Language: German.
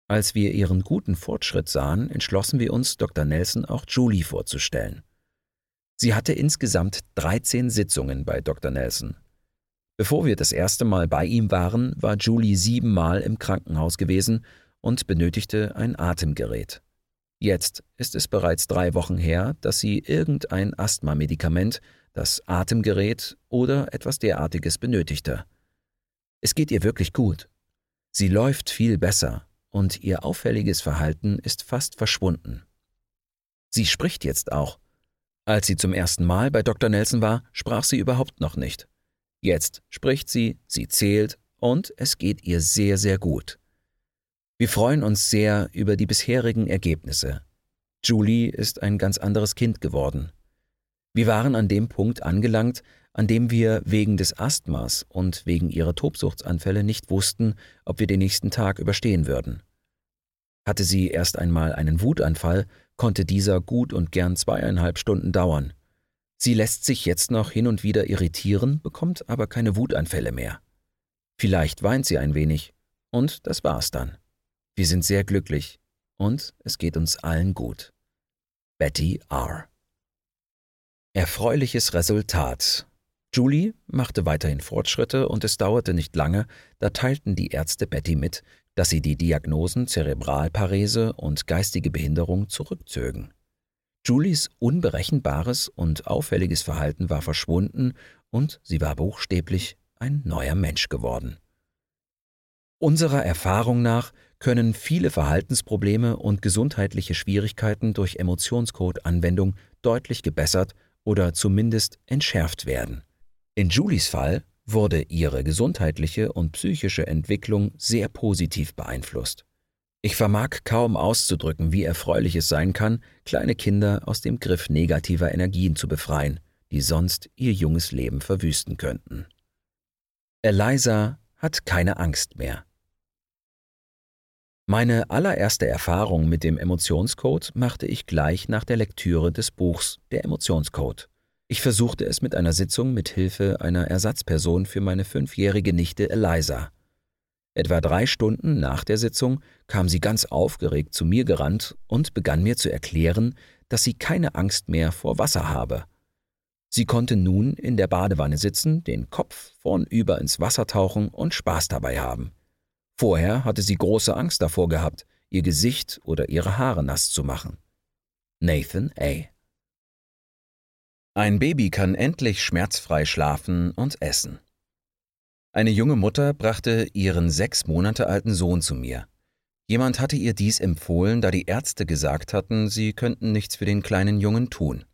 Als wir ihren guten Fortschritt sahen, entschlossen wir uns, Dr. Nelson auch Julie vorzustellen. Sie hatte insgesamt 13 Sitzungen bei Dr. Nelson. Bevor wir das erste Mal bei ihm waren, war Julie 7 Mal im Krankenhaus gewesen und benötigte ein Atemgerät. Jetzt ist es bereits 3 Wochen her, dass sie irgendein Asthma-Medikament, das Atemgerät oder etwas derartiges benötigte. Es geht ihr wirklich gut. Sie läuft viel besser und ihr auffälliges Verhalten ist fast verschwunden. Sie spricht jetzt auch. Als sie zum ersten Mal bei Dr. Nelson war, sprach sie überhaupt noch nicht. Jetzt spricht sie zählt und es geht ihr sehr, sehr gut. Wir freuen uns sehr über die bisherigen Ergebnisse. Julie ist ein ganz anderes Kind geworden. Wir waren an dem Punkt angelangt, an dem wir wegen des Asthmas und wegen ihrer Tobsuchtsanfälle nicht wussten, ob wir den nächsten Tag überstehen würden. Hatte sie erst einmal einen Wutanfall, konnte dieser gut und gern 2,5 Stunden dauern. Sie lässt sich jetzt noch hin und wieder irritieren, bekommt aber keine Wutanfälle mehr. Vielleicht weint sie ein wenig und das war's dann. Wir sind sehr glücklich und es geht uns allen gut. Betty R. Erfreuliches Resultat. Julie machte weiterhin Fortschritte und es dauerte nicht lange, da teilten die Ärzte Betty mit, dass sie die Diagnosen Zerebralparese und geistige Behinderung zurückzögen. Julies unberechenbares und auffälliges Verhalten war verschwunden und sie war buchstäblich ein neuer Mensch geworden. Unserer Erfahrung nach können viele Verhaltensprobleme und gesundheitliche Schwierigkeiten durch Emotionscode-Anwendung deutlich gebessert oder zumindest entschärft werden. In Julies Fall wurde ihre gesundheitliche und psychische Entwicklung sehr positiv beeinflusst. Ich vermag kaum auszudrücken, wie erfreulich es sein kann, kleine Kinder aus dem Griff negativer Energien zu befreien, die sonst ihr junges Leben verwüsten könnten. Eliza hat keine Angst mehr. Meine allererste Erfahrung mit dem Emotionscode machte ich gleich nach der Lektüre des Buchs Der Emotionscode. Ich versuchte es mit einer Sitzung mit Hilfe einer Ersatzperson für meine 5-jährige Nichte Eliza. Etwa 3 Stunden nach der Sitzung kam sie ganz aufgeregt zu mir gerannt und begann mir zu erklären, dass sie keine Angst mehr vor Wasser habe. Sie konnte nun in der Badewanne sitzen, den Kopf vornüber ins Wasser tauchen und Spaß dabei haben. Vorher hatte sie große Angst davor gehabt, ihr Gesicht oder ihre Haare nass zu machen. Nathan A. Ein Baby kann endlich schmerzfrei schlafen und essen. Eine junge Mutter brachte ihren 6 Monate alten Sohn zu mir. Jemand hatte ihr dies empfohlen, da die Ärzte gesagt hatten, sie könnten nichts für den kleinen Jungen tun.